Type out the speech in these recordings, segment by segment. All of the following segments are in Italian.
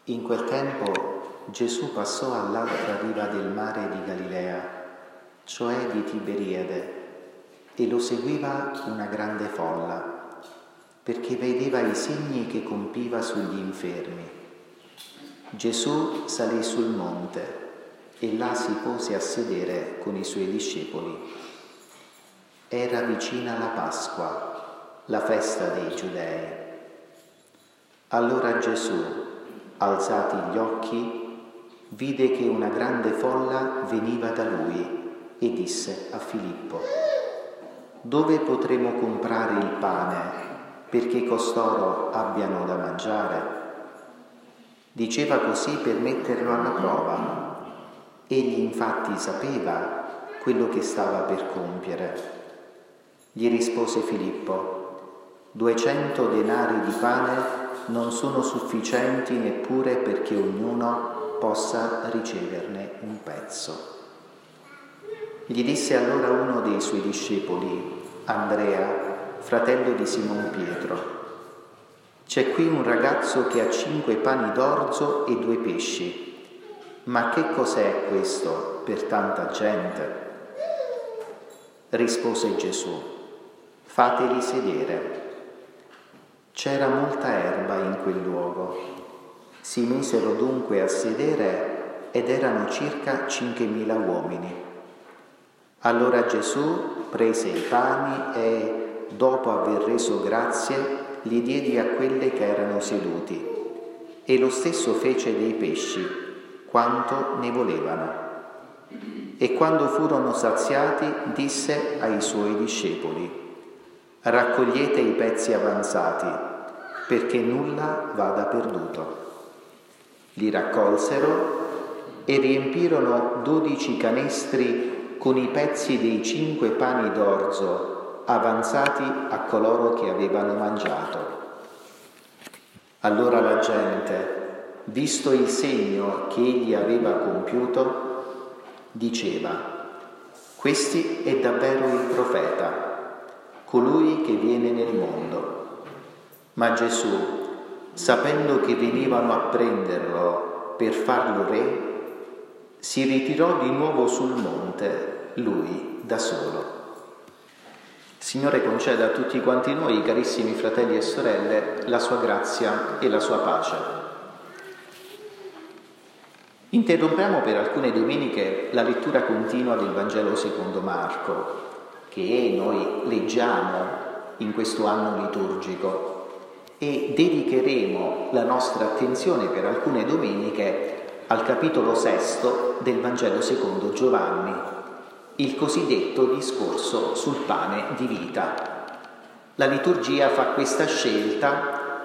In quel tempo Gesù passò all'altra riva del mare di Galilea, cioè di Tiberiade, e lo seguiva una grande folla, perché vedeva i segni che compiva sugli infermi. Gesù salì sul monte e là si pose a sedere con i suoi discepoli. Era vicina la Pasqua, la festa dei Giudei. Allora Gesù, alzati gli occhi, vide che una grande folla veniva da lui e disse a Filippo: «Dove potremo comprare il pane perché costoro abbiano da mangiare?» Diceva così per metterlo alla prova. Egli infatti sapeva quello che stava per compiere. Gli rispose Filippo: 200 denari di pane non sono sufficienti neppure perché ognuno possa riceverne un pezzo. Gli disse allora uno dei suoi discepoli, Andrea, fratello di Simon Pietro: «C'è qui un ragazzo che ha 5 pani d'orzo e 2 pesci. Ma che cos'è questo per tanta gente?» Rispose Gesù: «Fateli sedere». C'era molta erba in quel luogo. Si misero dunque a sedere ed erano circa 5.000 uomini. Allora Gesù prese i pani e, dopo aver reso grazie, li diede a quelle che erano seduti, e lo stesso fece dei pesci, quanto ne volevano. E quando furono saziati, disse ai suoi discepoli: «Raccogliete i pezzi avanzati, perché nulla vada perduto». Li raccolsero e riempirono 12 canestri con i pezzi dei 5 pani d'orzo avanzati a coloro che avevano mangiato. Allora la gente, visto il segno che egli aveva compiuto, diceva: «Questi è davvero il profeta, colui che viene nel mondo». Ma Gesù, sapendo che venivano a prenderlo per farlo re, si ritirò di nuovo sul monte, lui da solo. Il Signore conceda a tutti quanti noi, carissimi fratelli e sorelle, la sua grazia e la sua pace. Interrompiamo per alcune domeniche la lettura continua del Vangelo secondo Marco, che noi leggiamo in questo anno liturgico, e dedicheremo la nostra attenzione per alcune domeniche al capitolo 6 del Vangelo secondo Giovanni, il cosiddetto discorso sul pane di vita. La liturgia fa questa scelta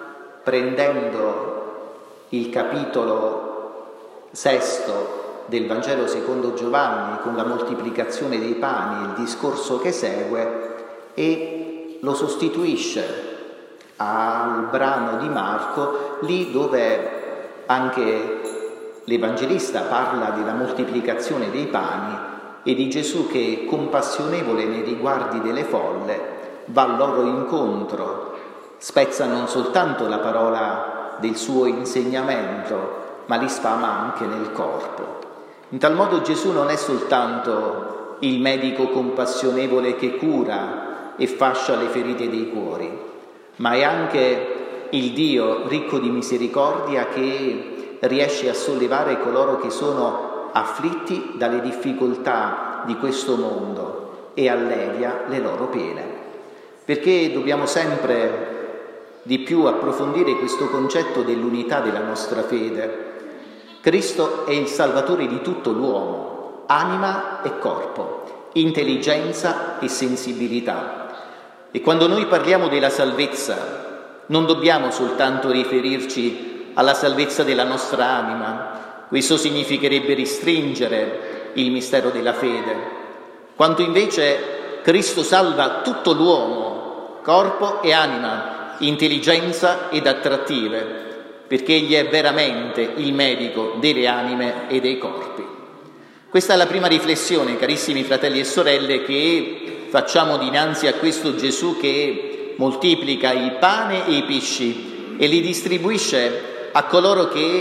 prendendo il capitolo 6 del Vangelo secondo Giovanni con la moltiplicazione dei pani, il discorso che segue, e lo sostituisce al brano di Marco, lì dove anche l'Evangelista parla della moltiplicazione dei pani e di Gesù che, compassionevole nei riguardi delle folle, va loro incontro, spezza non soltanto la parola del suo insegnamento, ma li sfama anche nel corpo. In tal modo Gesù non è soltanto il medico compassionevole che cura e fascia le ferite dei cuori, ma è anche il Dio ricco di misericordia che riesce a sollevare coloro che sono afflitti dalle difficoltà di questo mondo e allevia le loro pene. Perché dobbiamo sempre di più approfondire questo concetto dell'unità della nostra fede. Cristo è il Salvatore di tutto l'uomo, anima e corpo, intelligenza e sensibilità. E quando noi parliamo della salvezza, non dobbiamo soltanto riferirci alla salvezza della nostra anima. Questo significherebbe restringere il mistero della fede, quanto invece Cristo salva tutto l'uomo, corpo e anima, intelligenza ed attrattive, perché Egli è veramente il medico delle anime e dei corpi. Questa è la prima riflessione, carissimi fratelli e sorelle, che facciamo dinanzi a questo Gesù che moltiplica il pane e i pesci e li distribuisce a coloro che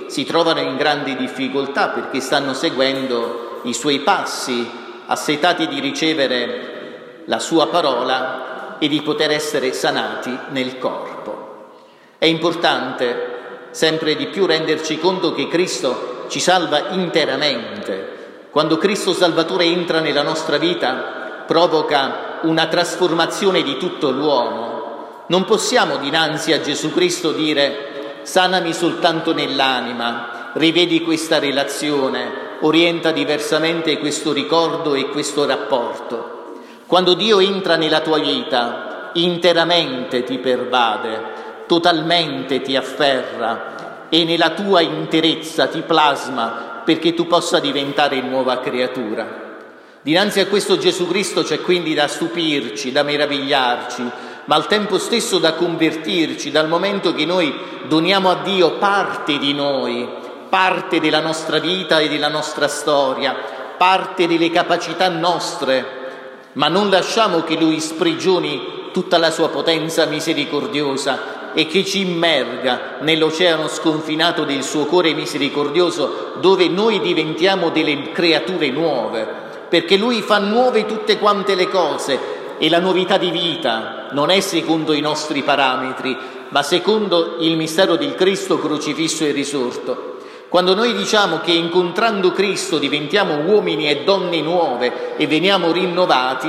si trovano in grandi difficoltà perché stanno seguendo i suoi passi, assetati di ricevere la sua parola e di poter essere sanati nel corpo. È importante sempre di più renderci conto che Cristo ci salva interamente. Quando Cristo Salvatore entra nella nostra vita, provoca una trasformazione di tutto l'uomo. Non possiamo dinanzi a Gesù Cristo dire: sanami soltanto nell'anima, rivedi questa relazione, orienta diversamente questo ricordo e questo rapporto. Quando Dio entra nella tua vita, interamente ti pervade, totalmente ti afferra e nella tua interezza ti plasma perché tu possa diventare nuova creatura. Dinanzi a questo Gesù Cristo c'è quindi da stupirci, da meravigliarci, ma al tempo stesso da convertirci, dal momento che noi doniamo a Dio parte di noi, parte della nostra vita e della nostra storia, parte delle capacità nostre, ma non lasciamo che Lui sprigioni tutta la sua potenza misericordiosa e che ci immerga nell'oceano sconfinato del suo cuore misericordioso, dove noi diventiamo delle creature nuove, perché Lui fa nuove tutte quante le cose e la novità di vita non è secondo i nostri parametri, ma secondo il mistero del Cristo crocifisso e risorto. Quando noi diciamo che incontrando Cristo diventiamo uomini e donne nuove e veniamo rinnovati,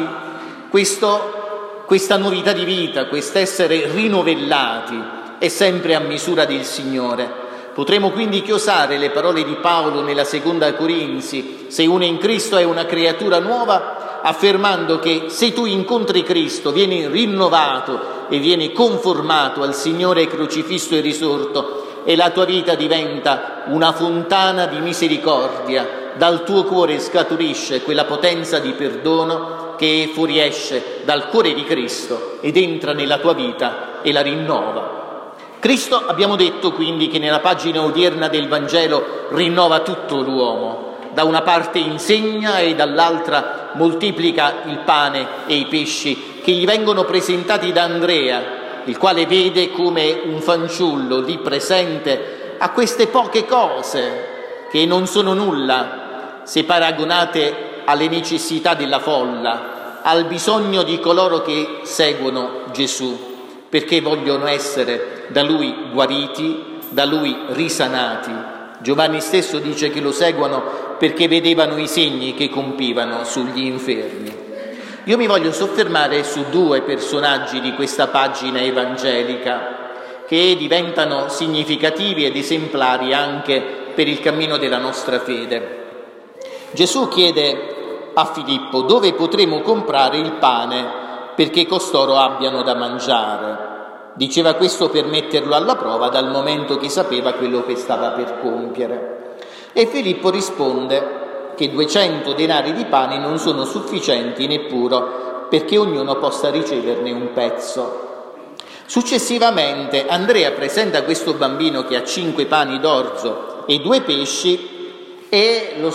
questa novità di vita, quest'essere rinovellati è sempre a misura del Signore. Potremo quindi chiosare le parole di Paolo nella seconda Corinzi: se uno è in Cristo è una creatura nuova, affermando che se tu incontri Cristo vieni rinnovato e vieni conformato al Signore crocifisso e risorto e la tua vita diventa una fontana di misericordia. Dal tuo cuore scaturisce quella potenza di perdono che fuoriesce dal cuore di Cristo ed entra nella tua vita e la rinnova. Cristo, abbiamo detto quindi, che nella pagina odierna del Vangelo rinnova tutto l'uomo. Da una parte insegna e dall'altra moltiplica il pane e i pesci che gli vengono presentati da Andrea, il quale vede come un fanciullo lì presente a queste poche cose che non sono nulla se paragonate alle necessità della folla, al bisogno di coloro che seguono Gesù, perché vogliono essere da Lui guariti, da Lui risanati. Giovanni stesso dice che lo seguono perché vedevano i segni che compivano sugli infermi. Io mi voglio soffermare su due personaggi di questa pagina evangelica che diventano significativi ed esemplari anche per il cammino della nostra fede. Gesù chiede a Filippo dove potremo comprare il pane perché costoro abbiano da mangiare. Diceva questo per metterlo alla prova, dal momento che sapeva quello che stava per compiere. E Filippo risponde che 200 denari di pane non sono sufficienti neppure perché ognuno possa riceverne un pezzo. Successivamente Andrea presenta questo bambino che ha 5 pani d'orzo e 2 pesci e lo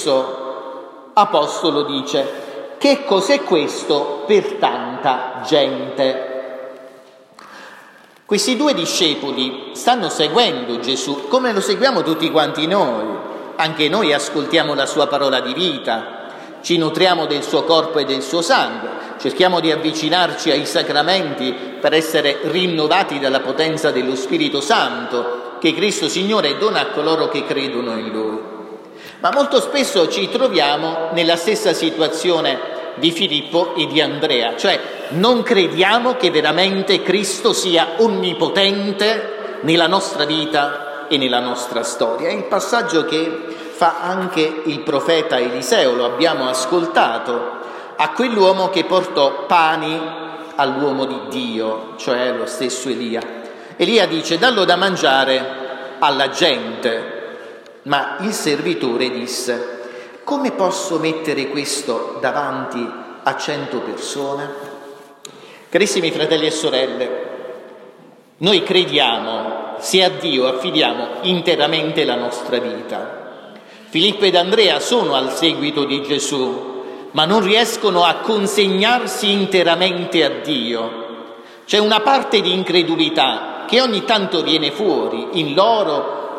stesso apostolo dice: che cos'è questo per tanta gente? Questi 2 discepoli stanno seguendo Gesù come lo seguiamo tutti quanti noi. Anche noi ascoltiamo la sua parola di vita, ci nutriamo del suo corpo e del suo sangue, cerchiamo di avvicinarci ai sacramenti per essere rinnovati dalla potenza dello Spirito Santo che Cristo Signore dona a coloro che credono in Lui. Ma molto spesso ci troviamo nella stessa situazione di Filippo e di Andrea, cioè non crediamo che veramente Cristo sia onnipotente nella nostra vita e nella nostra storia. È il passaggio che fa anche il profeta Eliseo, lo abbiamo ascoltato, a quell'uomo che portò pani all'uomo di Dio, cioè lo stesso Elia. Elia dice: dallo da mangiare alla gente. Ma il servitore disse: come posso mettere questo davanti a 100 persone? Carissimi fratelli e sorelle, noi crediamo se a Dio affidiamo interamente la nostra vita. Filippo ed Andrea sono al seguito di Gesù, ma non riescono a consegnarsi interamente a Dio. C'è una parte di incredulità che ogni tanto viene fuori in loro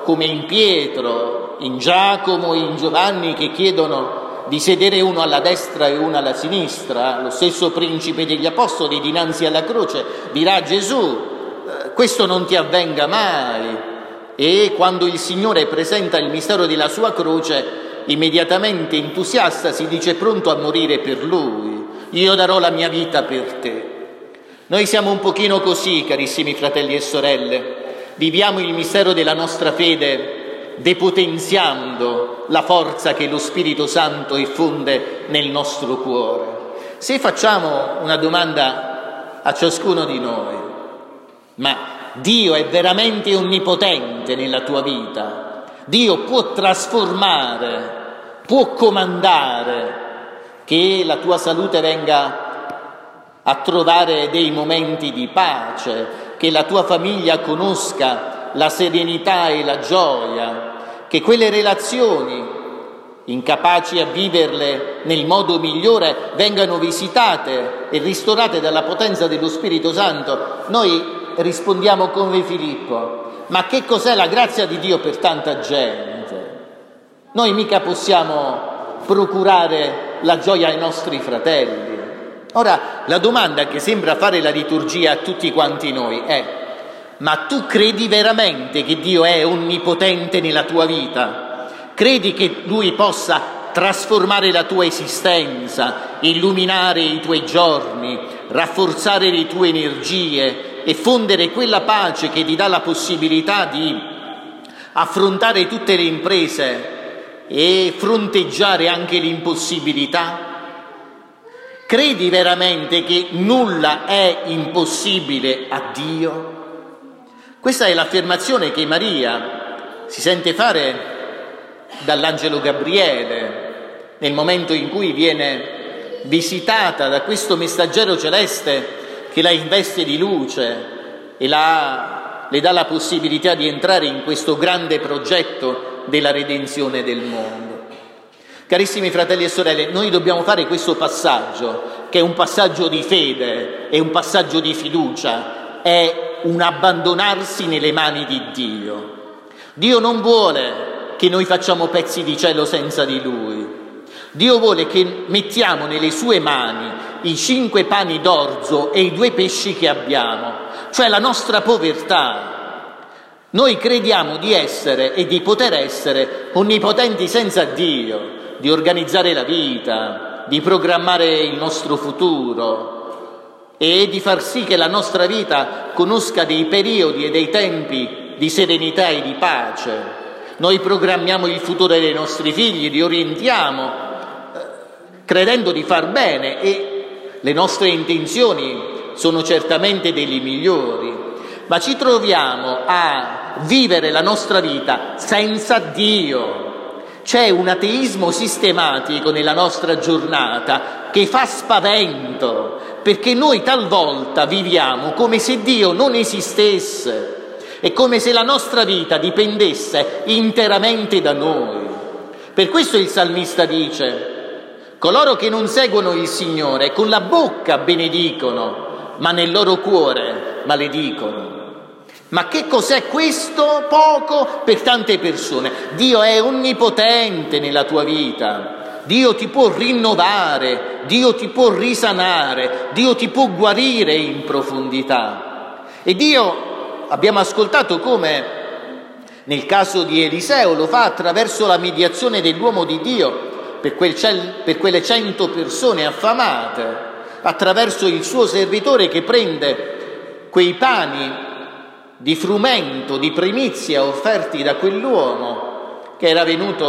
come in Pietro, in Giacomo, in Giovanni, che chiedono di sedere uno alla destra e uno alla sinistra, lo stesso principe degli apostoli dinanzi alla croce dirà a Gesù: questo non ti avvenga mai. E quando il Signore presenta il mistero della sua croce, immediatamente entusiasta si dice pronto a morire per Lui. Io darò la mia vita per te. Noi siamo un pochino così, carissimi fratelli e sorelle. Viviamo il mistero della nostra fede depotenziando la forza che lo Spirito Santo effonde nel nostro cuore. Se facciamo una domanda a ciascuno di noi: ma Dio è veramente onnipotente nella tua vita? Dio può trasformare, può comandare che la tua salute venga a trovare dei momenti di pace, che la tua famiglia conosca la serenità e la gioia, che quelle relazioni, incapaci a viverle nel modo migliore, vengano visitate e ristorate dalla potenza dello Spirito Santo? Noi rispondiamo come Filippo: ma che cos'è la grazia di Dio per tanta gente? Noi mica possiamo procurare la gioia ai nostri fratelli. Ora, la domanda che sembra fare la liturgia a tutti quanti noi è: ma tu credi veramente che Dio è onnipotente nella tua vita? Credi che Lui possa trasformare la tua esistenza, illuminare i tuoi giorni, rafforzare le tue energie e fondere quella pace che ti dà la possibilità di affrontare tutte le imprese e fronteggiare anche l'impossibilità? Credi veramente che nulla è impossibile a Dio? Questa è l'affermazione che Maria si sente fare dall'angelo Gabriele nel momento in cui viene visitata da questo messaggero celeste che la investe di luce e le dà la possibilità di entrare in questo grande progetto della redenzione del mondo. Carissimi fratelli e sorelle, noi dobbiamo fare questo passaggio, che è un passaggio di fede, è un passaggio di fiducia, è un abbandonarsi nelle mani di Dio. Dio non vuole che noi facciamo pezzi di cielo senza di Lui. Dio vuole che mettiamo nelle sue mani i 5 pani d'orzo e i 2 pesci che abbiamo, cioè la nostra povertà. Noi crediamo di essere e di poter essere onnipotenti senza Dio, di organizzare la vita, di programmare il nostro futuro e di far sì che la nostra vita conosca dei periodi e dei tempi di serenità e di pace. Noi programmiamo il futuro dei nostri figli, li orientiamo credendo di far bene e le nostre intenzioni sono certamente delle migliori, ma ci troviamo a vivere la nostra vita senza Dio. C'è un ateismo sistematico nella nostra giornata che fa spavento, perché noi talvolta viviamo come se Dio non esistesse, è come se la nostra vita dipendesse interamente da noi. Per questo il salmista dice: coloro che non seguono il Signore con la bocca benedicono, ma nel loro cuore maledicono. Ma che cos'è questo? Poco per tante persone. Dio è onnipotente nella tua vita. Dio ti può rinnovare, Dio ti può risanare, Dio ti può guarire in profondità. E Dio, abbiamo ascoltato come nel caso di Eliseo, lo fa attraverso la mediazione dell'uomo di Dio per quelle 100 persone affamate, attraverso il suo servitore che prende quei pani di frumento, di primizia offerti da quell'uomo che era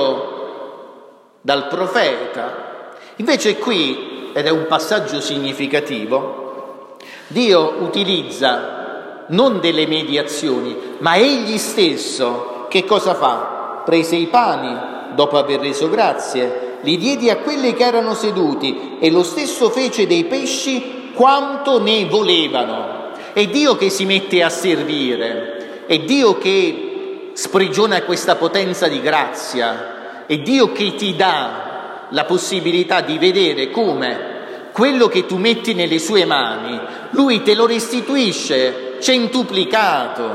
venuto dal profeta. Invece qui, ed è un passaggio significativo, Dio utilizza non delle mediazioni, ma egli stesso che cosa fa? Prese i pani, dopo aver reso grazie, li diede a quelli che erano seduti e lo stesso fece dei pesci quanto ne volevano. È Dio che si mette a servire, è Dio che sprigiona questa potenza di grazia, è Dio che ti dà la possibilità di vedere come quello che tu metti nelle sue mani, Lui te lo restituisce centuplicato,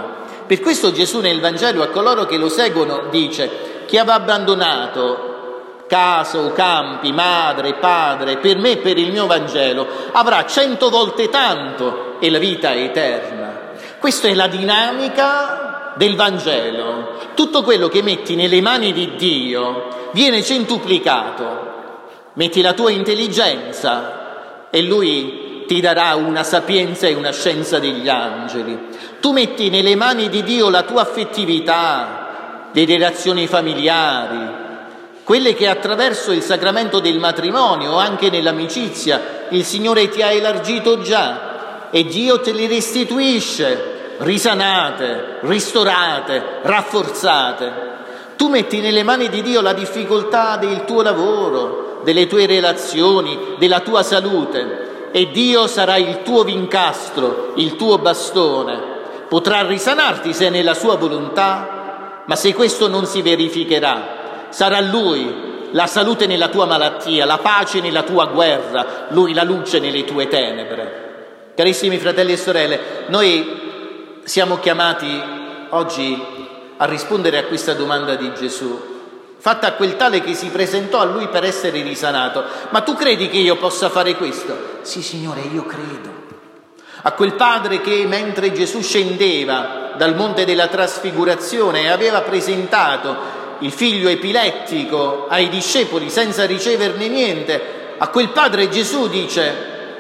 Per questo Gesù nel Vangelo a coloro che lo seguono dice: chi aveva abbandonato casa o campi, madre, padre, per me e per il mio Vangelo, avrà 100 volte tanto e la vita è eterna. Questa è la dinamica del Vangelo. Tutto quello che metti nelle mani di Dio viene centuplicato. Metti la tua intelligenza e Lui ti darà una sapienza e una scienza degli angeli. Tu metti nelle mani di Dio la tua affettività, le relazioni familiari, quelle che attraverso il sacramento del matrimonio o anche nell'amicizia il Signore ti ha elargito già e Dio te le restituisce, risanate, ristorate, rafforzate. Tu metti nelle mani di Dio la difficoltà del tuo lavoro, delle tue relazioni, della tua salute e Dio sarà il tuo vincastro, il tuo bastone. Potrà risanarti se è nella sua volontà, ma se questo non si verificherà, sarà Lui la salute nella tua malattia, la pace nella tua guerra, Lui la luce nelle tue tenebre. Carissimi fratelli e sorelle, noi siamo chiamati oggi a rispondere a questa domanda di Gesù, fatta a quel tale che si presentò a Lui per essere risanato. Ma tu credi che io possa fare questo? Sì, Signore, io credo. A quel padre che mentre Gesù scendeva dal monte della trasfigurazione e aveva presentato il figlio epilettico ai discepoli senza riceverne niente, a quel padre Gesù dice,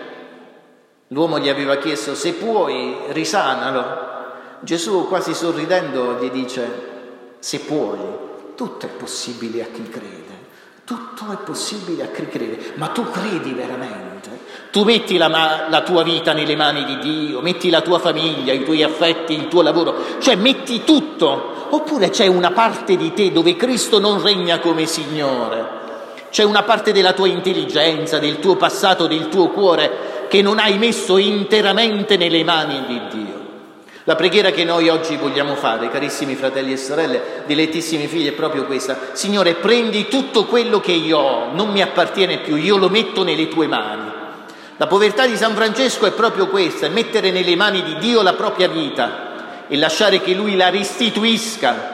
l'uomo gli aveva chiesto: se puoi risanalo. Gesù quasi sorridendo gli dice: se puoi, tutto è possibile a chi crede. Tutto è possibile a chi crede, ma tu credi veramente? Tu metti la tua vita nelle mani di Dio, metti la tua famiglia, i tuoi affetti, il tuo lavoro, cioè metti tutto, oppure c'è una parte di te dove Cristo non regna come Signore, c'è una parte della tua intelligenza, del tuo passato, del tuo cuore che non hai messo interamente nelle mani di Dio. La preghiera che noi oggi vogliamo fare, carissimi fratelli e sorelle, dilettissimi figli, è proprio questa: Signore, prendi tutto quello che io ho, non mi appartiene più, io lo metto nelle tue mani. La povertà di San Francesco è proprio questa, è mettere nelle mani di Dio la propria vita e lasciare che Lui la restituisca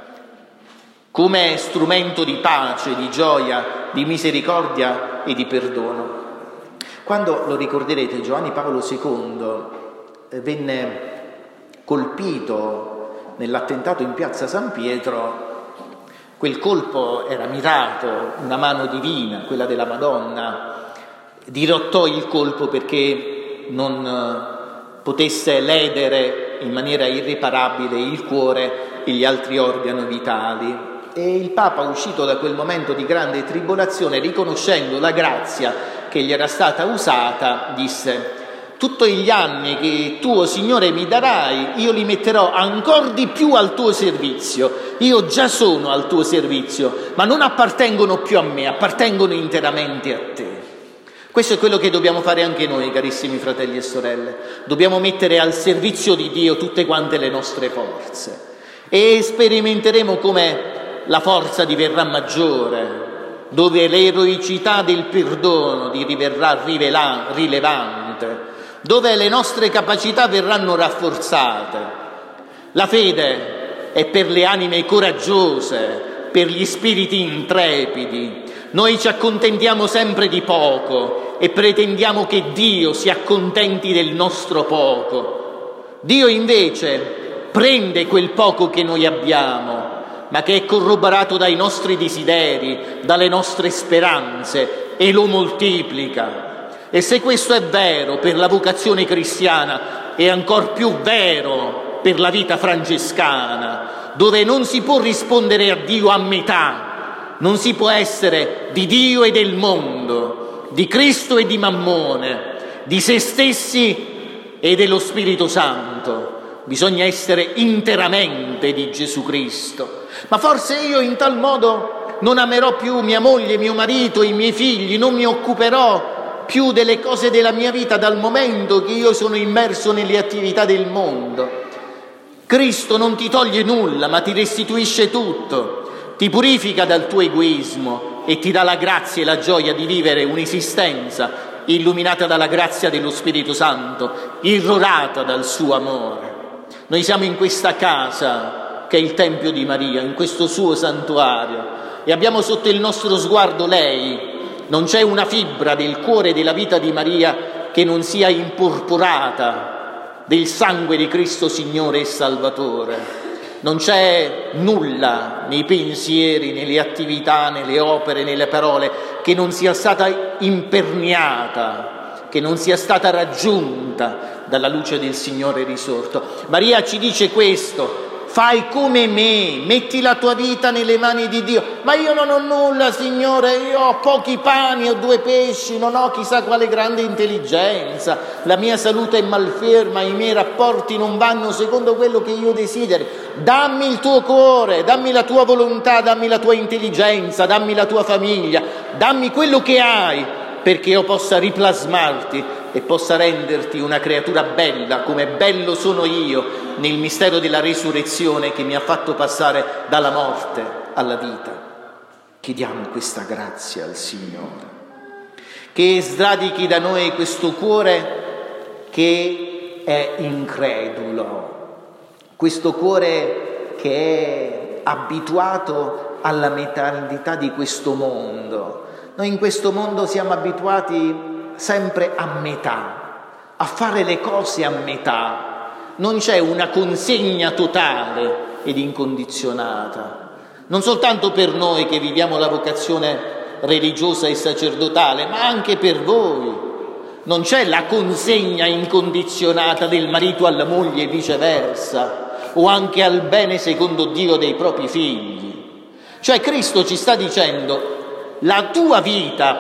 come strumento di pace, di gioia, di misericordia e di perdono. Quando, lo ricorderete, Giovanni Paolo II venne colpito nell'attentato in piazza San Pietro, quel colpo era mirato, una mano divina, quella della Madonna, dirottò il colpo perché non potesse ledere in maniera irreparabile il cuore e gli altri organi vitali. E il Papa, uscito da quel momento di grande tribolazione, riconoscendo la grazia che gli era stata usata, disse: tutti gli anni che tu, o Signore, mi darai, io li metterò ancora di più al tuo servizio. Io già sono al tuo servizio, ma non appartengono più a me, appartengono interamente a te. Questo è quello che dobbiamo fare anche noi, carissimi fratelli e sorelle. Dobbiamo mettere al servizio di Dio tutte quante le nostre forze e sperimenteremo come la forza diverrà maggiore, dove l'eroicità del perdono diverrà rilevante, dove le nostre capacità verranno rafforzate. La fede è per le anime coraggiose, per gli spiriti intrepidi. Noi ci accontentiamo sempre di poco e pretendiamo che Dio si accontenti del nostro poco. Dio invece prende quel poco che noi abbiamo, ma che è corroborato dai nostri desideri, dalle nostre speranze, e lo moltiplica. E se questo è vero per la vocazione cristiana, è ancor più vero per la vita francescana, dove non si può rispondere a Dio a metà. Non si può essere di Dio e del mondo, di Cristo e di Mammone, di se stessi e dello Spirito Santo. Bisogna essere interamente di Gesù Cristo. Ma forse io in tal modo non amerò più mia moglie, mio marito, i miei figli, non mi occuperò più delle cose della mia vita dal momento che io sono immerso nelle attività del mondo. Cristo non ti toglie nulla, ma ti restituisce tutto. Ti purifica dal tuo egoismo e ti dà la grazia e la gioia di vivere un'esistenza illuminata dalla grazia dello Spirito Santo, irrorata dal suo amore. Noi siamo in questa casa che è il Tempio di Maria, in questo suo santuario, e abbiamo sotto il nostro sguardo lei. Non c'è una fibra del cuore della vita di Maria che non sia impurpurata del sangue di Cristo Signore e Salvatore. Non c'è nulla nei pensieri, nelle attività, nelle opere, nelle parole che non sia stata imperniata, che non sia stata raggiunta dalla luce del Signore risorto. Maria ci dice questo: fai come me, metti la tua vita nelle mani di Dio. Ma io non ho nulla, Signore, io ho pochi pani, ho 2 pesci, non ho chissà quale grande intelligenza, la mia salute è malferma, i miei rapporti non vanno secondo quello che io desidero. Dammi il tuo cuore, dammi la tua volontà, dammi la tua intelligenza, dammi la tua famiglia, dammi quello che hai, perché io possa riplasmarti e possa renderti una creatura bella, come bello sono io, nel mistero della risurrezione che mi ha fatto passare dalla morte alla vita. Chiediamo questa grazia al Signore, che sradichi da noi questo cuore che è incredulo, questo cuore che è abituato alla metallità di questo mondo. Noi in questo mondo siamo abituati sempre a metà, a fare le cose a metà. Non c'è una consegna totale ed incondizionata, non soltanto per noi che viviamo la vocazione religiosa e sacerdotale, ma anche per voi. Non c'è la consegna incondizionata del marito alla moglie e viceversa, o anche al bene secondo Dio dei propri figli. Cioè Cristo ci sta dicendo: la tua vita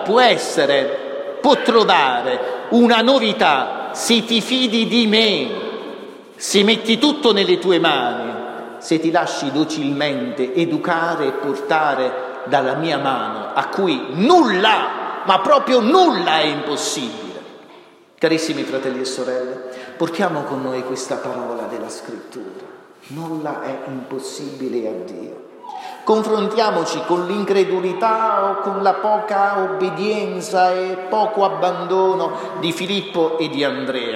può trovare una novità se ti fidi di me, se metti tutto nelle tue mani, se ti lasci docilmente educare e portare dalla mia mano, a cui nulla, ma proprio nulla è impossibile. Carissimi fratelli e sorelle, portiamo con noi questa parola della Scrittura: nulla è impossibile a Dio. Confrontiamoci con l'incredulità o con la poca obbedienza e poco abbandono di Filippo e di Andrea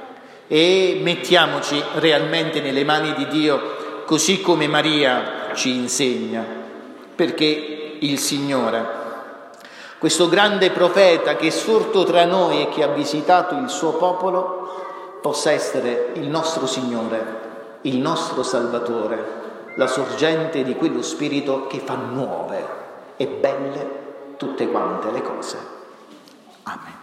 e mettiamoci realmente nelle mani di Dio, così come Maria ci insegna, perché il Signore, questo grande profeta che è sorto tra noi e che ha visitato il suo popolo, possa essere il nostro Signore, il nostro Salvatore, la sorgente di quello Spirito che fa nuove e belle tutte quante le cose. Amen.